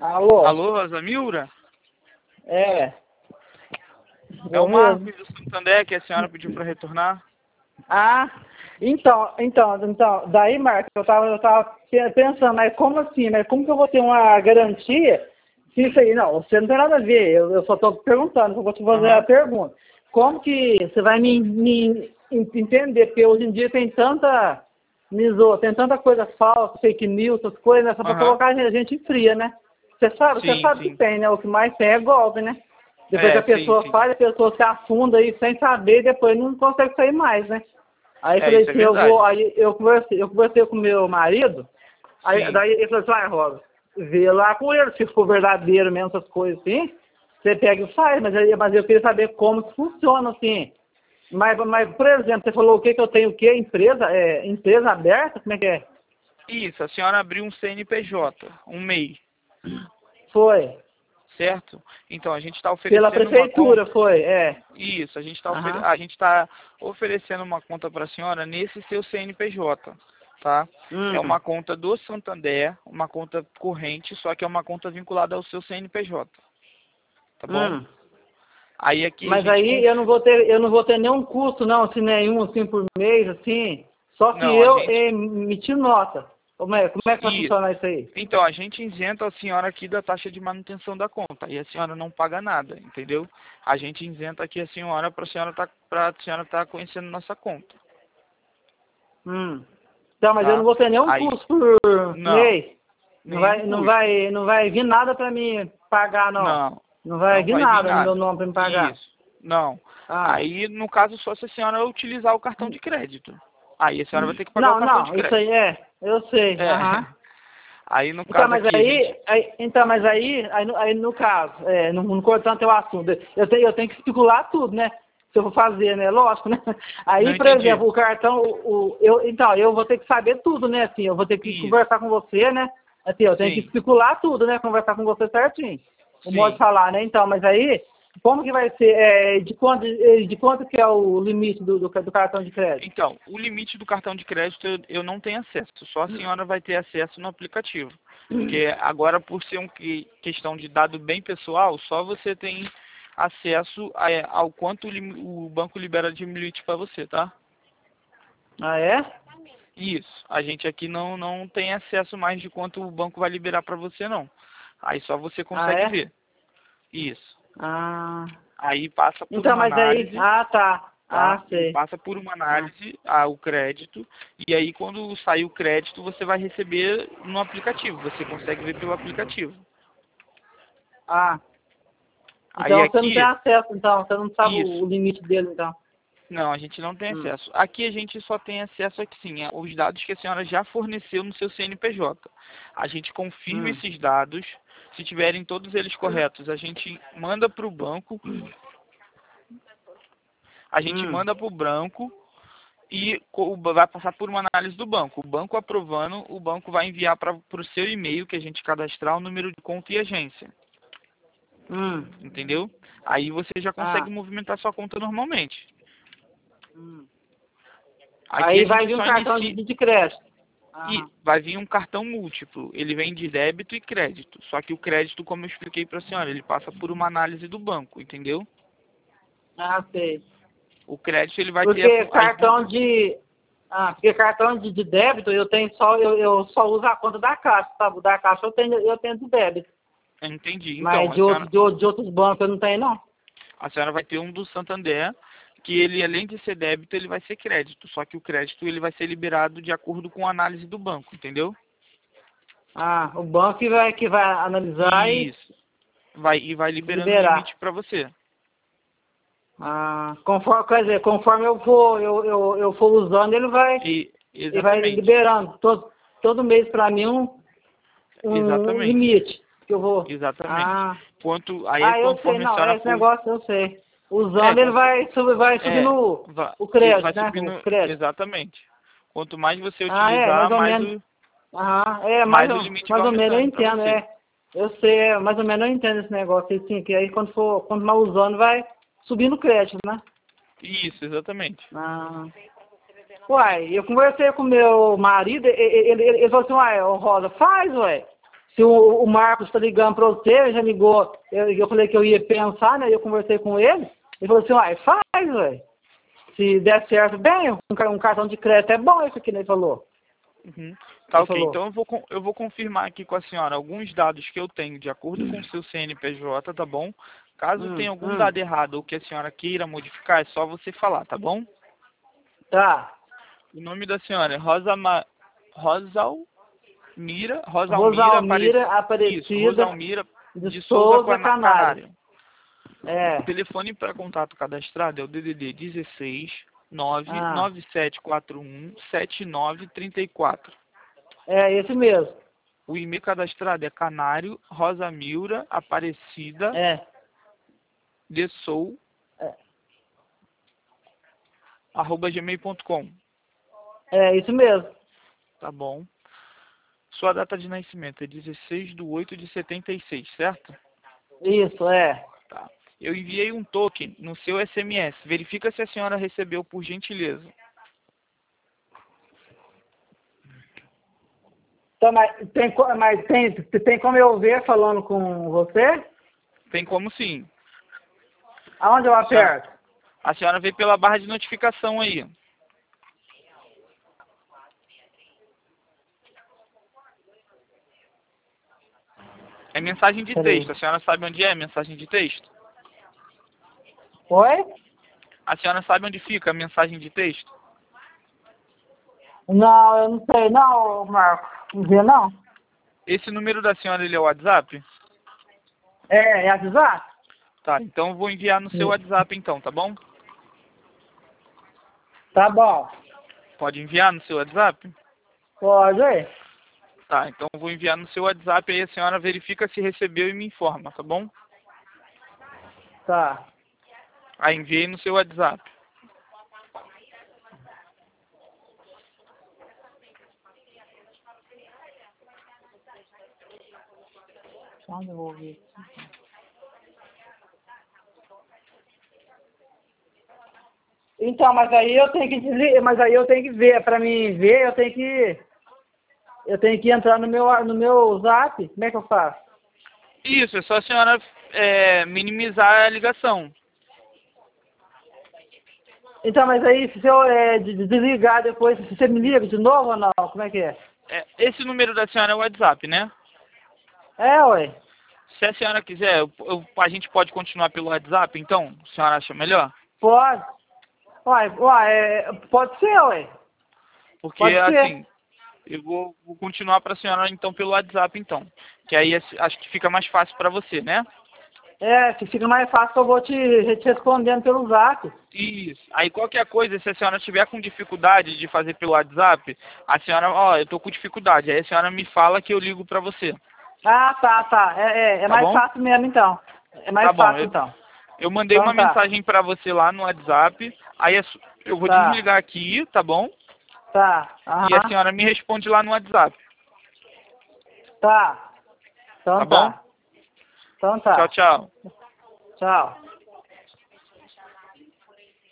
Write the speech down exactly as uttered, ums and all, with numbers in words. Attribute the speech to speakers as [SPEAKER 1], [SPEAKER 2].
[SPEAKER 1] Alô?
[SPEAKER 2] Alô, Rosa Milra?
[SPEAKER 1] É.
[SPEAKER 2] É o Marcos do Santander que a senhora pediu para retornar?
[SPEAKER 1] Ah, então, então, então, daí, Marcos, eu tava, eu tava pensando, mas como assim, mas como que eu vou ter uma garantia se isso aí, não, você não tem nada a ver, eu, eu só tô perguntando, eu vou te fazer
[SPEAKER 2] Uhum.
[SPEAKER 1] a pergunta. Como que você vai me, me entender, porque hoje em dia tem tanta, miso, tem tanta coisa falsa, fake news, essas coisas, né, só pra
[SPEAKER 2] Uhum.
[SPEAKER 1] colocar a gente fria, né? Você sabe, você
[SPEAKER 2] Sim,
[SPEAKER 1] sabe
[SPEAKER 2] sim.
[SPEAKER 1] que tem, né? O que mais tem é golpe, né? Depois que
[SPEAKER 2] É,
[SPEAKER 1] a
[SPEAKER 2] sim,
[SPEAKER 1] pessoa
[SPEAKER 2] sim.
[SPEAKER 1] faz, a pessoa se afunda aí sem saber e depois não consegue sair mais, né? Aí eu
[SPEAKER 2] É,
[SPEAKER 1] falei
[SPEAKER 2] isso é
[SPEAKER 1] assim, eu
[SPEAKER 2] verdade.
[SPEAKER 1] vou, aí eu conversei, eu conversei com meu marido, aí
[SPEAKER 2] Sim.
[SPEAKER 1] daí ele falou assim, ah, Rosa, vê lá com ele, se for verdadeiro mesmo, essas coisas assim, você pega e faz, mas, aí, mas eu queria saber como que funciona, assim. Mas, mas, por exemplo, você falou o que que eu tenho o quê? Empresa? É, empresa aberta? Como é que é?
[SPEAKER 2] Isso, a senhora abriu um C N P J, um M E I,
[SPEAKER 1] Foi.
[SPEAKER 2] certo? Então, a gente está
[SPEAKER 1] Pela
[SPEAKER 2] oferecendo uma
[SPEAKER 1] prefeitura,
[SPEAKER 2] conta.
[SPEAKER 1] foi, é.
[SPEAKER 2] Isso, a gente está ofere...
[SPEAKER 1] Aham.
[SPEAKER 2] a gente tá oferecendo uma conta para a senhora nesse seu C N P J, tá? É
[SPEAKER 1] Hum,
[SPEAKER 2] uma conta do Santander, uma conta corrente, só que é uma conta vinculada ao seu C N P J, tá bom?
[SPEAKER 1] hum.
[SPEAKER 2] Aí aqui a
[SPEAKER 1] Mas
[SPEAKER 2] gente
[SPEAKER 1] aí
[SPEAKER 2] conf...
[SPEAKER 1] eu não vou ter, eu não vou ter nenhum custo não, assim, nenhum, assim, por mês, assim. Só se
[SPEAKER 2] Não, a
[SPEAKER 1] eu
[SPEAKER 2] gente
[SPEAKER 1] emitir nota. Como é, como é que vai
[SPEAKER 2] isso.
[SPEAKER 1] funcionar isso aí?
[SPEAKER 2] Então, a gente isenta a senhora aqui da taxa de manutenção da conta e a senhora não paga nada, entendeu? A gente isenta aqui a senhora para a senhora tá, para a senhora estar conhecendo nossa conta,
[SPEAKER 1] Hum. Então, mas eu não
[SPEAKER 2] tá?
[SPEAKER 1] vou ter nenhum
[SPEAKER 2] Aí,
[SPEAKER 1] custo por
[SPEAKER 2] não,
[SPEAKER 1] mês. Não
[SPEAKER 2] nenhum
[SPEAKER 1] vai, não
[SPEAKER 2] custo.
[SPEAKER 1] vai, não vai vir nada para mim pagar, não.
[SPEAKER 2] Não,
[SPEAKER 1] Não vai
[SPEAKER 2] não
[SPEAKER 1] vir
[SPEAKER 2] vai vir
[SPEAKER 1] nada no meu
[SPEAKER 2] nada.
[SPEAKER 1] nome para me pagar.
[SPEAKER 2] Isso, não.
[SPEAKER 1] Ah.
[SPEAKER 2] Aí, no caso, só se a senhora utilizar o cartão de crédito. Aí a senhora vai ter que pagar o
[SPEAKER 1] Não,
[SPEAKER 2] cartão de
[SPEAKER 1] não, isso aí
[SPEAKER 2] crédito.
[SPEAKER 1] é, eu sei,
[SPEAKER 2] É.
[SPEAKER 1] aham.
[SPEAKER 2] Aí, no
[SPEAKER 1] Então,
[SPEAKER 2] caso
[SPEAKER 1] mas
[SPEAKER 2] aqui, a gente...
[SPEAKER 1] aí, aí, então, mas aí, aí, no, aí no caso, é, não, não cortando teu assunto, eu tenho, eu tenho que especular tudo, né? Se eu vou fazer, né? Lógico, né?
[SPEAKER 2] Não
[SPEAKER 1] Aí, por
[SPEAKER 2] entendi.
[SPEAKER 1] exemplo, o cartão, o, o- eu, então, eu vou ter que saber tudo, né? Assim, eu vou ter que
[SPEAKER 2] Isso,
[SPEAKER 1] conversar com você, né? Assim, eu tenho que
[SPEAKER 2] sim,
[SPEAKER 1] especular tudo, né? Conversar com você certinho. O modo de
[SPEAKER 2] sim.
[SPEAKER 1] falar, né? Então, mas aí, como que vai ser, é, de quanto, é, de quanto que é o limite do, do, do cartão de crédito?
[SPEAKER 2] Então, o limite do cartão de crédito eu, eu não tenho acesso, só a senhora vai ter acesso no aplicativo. Porque agora, por ser uma que, questão de dado bem pessoal, só você tem acesso a, ao quanto o, lim- o banco libera de limite para você, tá?
[SPEAKER 1] Ah, é?
[SPEAKER 2] Isso. A gente aqui não, não tem acesso mais de quanto o banco vai liberar para você, não. Aí só você
[SPEAKER 1] Ah,
[SPEAKER 2] consegue
[SPEAKER 1] é?
[SPEAKER 2] ver. Isso.
[SPEAKER 1] Ah,
[SPEAKER 2] Aí passa por
[SPEAKER 1] então,
[SPEAKER 2] uma
[SPEAKER 1] mas aí,
[SPEAKER 2] análise,
[SPEAKER 1] ah, tá. Ah,
[SPEAKER 2] tá? Ele
[SPEAKER 1] sei.
[SPEAKER 2] passa por uma
[SPEAKER 1] Ah.
[SPEAKER 2] análise, ah, o crédito, e aí quando sair o crédito, você vai receber no aplicativo. Você consegue ver pelo aplicativo.
[SPEAKER 1] Ah,
[SPEAKER 2] Aí
[SPEAKER 1] então você não tem
[SPEAKER 2] aqui,
[SPEAKER 1] acesso, então, você não sabe o
[SPEAKER 2] isso.
[SPEAKER 1] o limite dele, então.
[SPEAKER 2] Não, a gente não tem
[SPEAKER 1] Hum.
[SPEAKER 2] acesso. Aqui a gente só tem acesso aqui sim, aos dados que a senhora já forneceu no seu C N P J. A gente confirma
[SPEAKER 1] Hum.
[SPEAKER 2] esses dados, se tiverem todos eles corretos, a gente manda para o banco, a gente
[SPEAKER 1] Hum.
[SPEAKER 2] manda para o banco e co- vai passar por uma análise do banco. O banco aprovando, o banco vai enviar para o seu e-mail que a gente cadastrar o número de conta e agência,
[SPEAKER 1] Hum.
[SPEAKER 2] entendeu? Aí você já consegue
[SPEAKER 1] Ah.
[SPEAKER 2] movimentar sua conta normalmente.
[SPEAKER 1] Hum.
[SPEAKER 2] Aqui
[SPEAKER 1] Aí
[SPEAKER 2] a
[SPEAKER 1] vai
[SPEAKER 2] gente
[SPEAKER 1] vir um
[SPEAKER 2] só
[SPEAKER 1] cartão de,
[SPEAKER 2] inicia
[SPEAKER 1] de crédito.
[SPEAKER 2] e
[SPEAKER 1] Aham.
[SPEAKER 2] vai vir um cartão múltiplo. Ele vem de débito e crédito. Só que o crédito, como eu expliquei para a senhora, ele passa por uma análise do banco, entendeu?
[SPEAKER 1] Ah, sei.
[SPEAKER 2] O crédito ele vai ter a
[SPEAKER 1] Porque
[SPEAKER 2] fu- as duas.
[SPEAKER 1] cartão de. Ah, porque cartão de, de débito eu tenho só, eu, eu só uso a conta da Caixa, sabe? O da Caixa eu tenho, eu tenho de débito.
[SPEAKER 2] Entendi. Então,
[SPEAKER 1] Mas
[SPEAKER 2] a
[SPEAKER 1] de outros,
[SPEAKER 2] senhora,
[SPEAKER 1] de, outros- de outros bancos eu não tenho, não.
[SPEAKER 2] a senhora vai ter um do Santander, que ele, além de ser débito, ele vai ser crédito. Só que o crédito ele vai ser liberado de acordo com a análise do banco, entendeu?
[SPEAKER 1] Ah, o banco que vai, que vai analisar e
[SPEAKER 2] Isso. Vai, e vai liberando o
[SPEAKER 1] liberar.
[SPEAKER 2] limite para você.
[SPEAKER 1] Ah, conforme, quer dizer, conforme eu for, eu, eu, eu for usando, ele vai,
[SPEAKER 2] E,
[SPEAKER 1] ele vai
[SPEAKER 2] exatamente.
[SPEAKER 1] liberando todo, todo mês para mim um, um
[SPEAKER 2] Exatamente.
[SPEAKER 1] limite que eu vou.
[SPEAKER 2] Exatamente.
[SPEAKER 1] Ah,
[SPEAKER 2] Quanto, aí é
[SPEAKER 1] ah, eu sei,
[SPEAKER 2] conforme a
[SPEAKER 1] não,
[SPEAKER 2] senhora
[SPEAKER 1] esse
[SPEAKER 2] for.
[SPEAKER 1] negócio eu sei.
[SPEAKER 2] É,
[SPEAKER 1] Usando ele
[SPEAKER 2] conforme.
[SPEAKER 1] vai, sub, vai subindo
[SPEAKER 2] É,
[SPEAKER 1] o,
[SPEAKER 2] vai,
[SPEAKER 1] o
[SPEAKER 2] ele vai
[SPEAKER 1] crédito, né? O
[SPEAKER 2] subindo,
[SPEAKER 1] crédito.
[SPEAKER 2] exatamente. Quanto mais você
[SPEAKER 1] Ah, é,
[SPEAKER 2] utilizar,
[SPEAKER 1] mais ou
[SPEAKER 2] mais
[SPEAKER 1] menos.
[SPEAKER 2] o,
[SPEAKER 1] Ah, é, mais,
[SPEAKER 2] mais o
[SPEAKER 1] ou-
[SPEAKER 2] limite
[SPEAKER 1] mais
[SPEAKER 2] vai
[SPEAKER 1] ou menos eu
[SPEAKER 2] aumentando para
[SPEAKER 1] entendo,
[SPEAKER 2] você.
[SPEAKER 1] é. Eu sei, é, mais ou menos eu entendo esse negócio aí, sim, que aí quando for, quando mais usando vai subindo o crédito, né?
[SPEAKER 2] Isso, exatamente.
[SPEAKER 1] Ah. Uai, eu conversei com meu marido, ele, ele, ele falou assim, uai, ô Rosa, faz, ué. se o, o Marcos está ligando para você, ele já ligou, eu, eu falei que eu ia pensar, né? Eu conversei com ele, ele falou assim, uai, faz, velho. Se der certo, bem, um, um cartão de crédito é bom, isso que ele falou.
[SPEAKER 2] Uhum. Tá,
[SPEAKER 1] Ele
[SPEAKER 2] ok.
[SPEAKER 1] falou.
[SPEAKER 2] Então eu vou, con- eu vou confirmar aqui com a senhora alguns dados que eu tenho de acordo com o seu C N P J, tá bom? Caso
[SPEAKER 1] Hum,
[SPEAKER 2] tenha algum
[SPEAKER 1] hum,
[SPEAKER 2] dado errado ou que a senhora queira modificar, é só você falar, tá bom?
[SPEAKER 1] tá.
[SPEAKER 2] O nome da senhora é Rosa Ma... Rosalmira, Rosalmira Aparecida.
[SPEAKER 1] Rosalmira
[SPEAKER 2] Isso,
[SPEAKER 1] Aparecida
[SPEAKER 2] Rosalmira
[SPEAKER 1] de
[SPEAKER 2] de Souza
[SPEAKER 1] Souza
[SPEAKER 2] Cana-
[SPEAKER 1] Canário.
[SPEAKER 2] Canário.
[SPEAKER 1] É.
[SPEAKER 2] O telefone para contato cadastrado é o D D D dezesseis nove
[SPEAKER 1] Ah,
[SPEAKER 2] nove sete quatro um sete nove três quatro.
[SPEAKER 1] é esse mesmo.
[SPEAKER 2] O e-mail cadastrado é canário rosamilra aparecida
[SPEAKER 1] É.
[SPEAKER 2] de sou
[SPEAKER 1] É,
[SPEAKER 2] arroba gmail ponto com.
[SPEAKER 1] é isso mesmo.
[SPEAKER 2] Tá bom. Sua data de nascimento é dezesseis de oito de setenta e seis, certo?
[SPEAKER 1] Isso, é.
[SPEAKER 2] Tá. Eu enviei um token no seu S M S. Verifica se a senhora recebeu, por gentileza.
[SPEAKER 1] Então, mas tem, co- mas tem, tem como eu ver falando com você?
[SPEAKER 2] Tem como sim.
[SPEAKER 1] Aonde eu
[SPEAKER 2] A senhora,
[SPEAKER 1] aperto?
[SPEAKER 2] a senhora vê pela barra de notificação aí. É mensagem de
[SPEAKER 1] Peraí.
[SPEAKER 2] texto. A senhora sabe onde é mensagem de texto?
[SPEAKER 1] Oi?
[SPEAKER 2] A senhora sabe onde fica a mensagem de texto?
[SPEAKER 1] Não, eu não sei não, Marco. Não vê não?
[SPEAKER 2] Esse número da senhora, ele é o WhatsApp?
[SPEAKER 1] É, é avisar?
[SPEAKER 2] Tá, então eu vou enviar no seu WhatsApp então, tá bom?
[SPEAKER 1] Tá bom.
[SPEAKER 2] Pode enviar no seu WhatsApp?
[SPEAKER 1] Pode aí.
[SPEAKER 2] Tá, então eu vou enviar no seu WhatsApp, aí a senhora verifica se recebeu e me informa, tá bom?
[SPEAKER 1] Tá.
[SPEAKER 2] Aí enviei no seu WhatsApp.
[SPEAKER 1] Onde eu vou ver? Então, mas aí eu tenho que desligar, mas aí eu tenho que ver, para mim ver, eu tenho que eu tenho que entrar no meu no meu Zap. Como é que eu faço?
[SPEAKER 2] Isso, é só a senhora é, minimizar a ligação.
[SPEAKER 1] Então, mas aí se eu é, de- de- desligar depois, você me liga de novo ou não? Como é que é?
[SPEAKER 2] É, esse número da senhora é o WhatsApp, né?
[SPEAKER 1] É, ué.
[SPEAKER 2] Se a senhora quiser, eu- eu- a gente pode continuar pelo WhatsApp, então? A senhora acha melhor?
[SPEAKER 1] Pode. Uai, uai, é, pode ser, ué.
[SPEAKER 2] Porque,
[SPEAKER 1] Pode ser.
[SPEAKER 2] assim, eu vou, vou continuar para a senhora, então, pelo WhatsApp, então. Que aí assim, acho que fica mais fácil para você, né?
[SPEAKER 1] É, que fica mais fácil que eu vou te, te respondendo pelo Zap.
[SPEAKER 2] Isso. Aí qualquer coisa, se a senhora tiver com dificuldade de fazer pelo WhatsApp, a senhora, ó, eu tô com dificuldade. Aí a senhora me fala que eu ligo pra você.
[SPEAKER 1] Ah, tá, tá. É, é, é
[SPEAKER 2] Tá
[SPEAKER 1] mais
[SPEAKER 2] bom?
[SPEAKER 1] fácil mesmo, então. É mais
[SPEAKER 2] Tá bom.
[SPEAKER 1] fácil,
[SPEAKER 2] Eu,
[SPEAKER 1] então.
[SPEAKER 2] eu mandei
[SPEAKER 1] Então
[SPEAKER 2] uma
[SPEAKER 1] tá.
[SPEAKER 2] mensagem pra você lá no WhatsApp. Aí a su- eu vou
[SPEAKER 1] Tá,
[SPEAKER 2] desligar aqui, tá bom?
[SPEAKER 1] tá.
[SPEAKER 2] E a
[SPEAKER 1] Aham.
[SPEAKER 2] senhora me responde lá no WhatsApp.
[SPEAKER 1] Tá. Então
[SPEAKER 2] Tá bom?
[SPEAKER 1] tá. Então
[SPEAKER 2] Tchau,
[SPEAKER 1] tá.
[SPEAKER 2] tchau.
[SPEAKER 1] Tchau.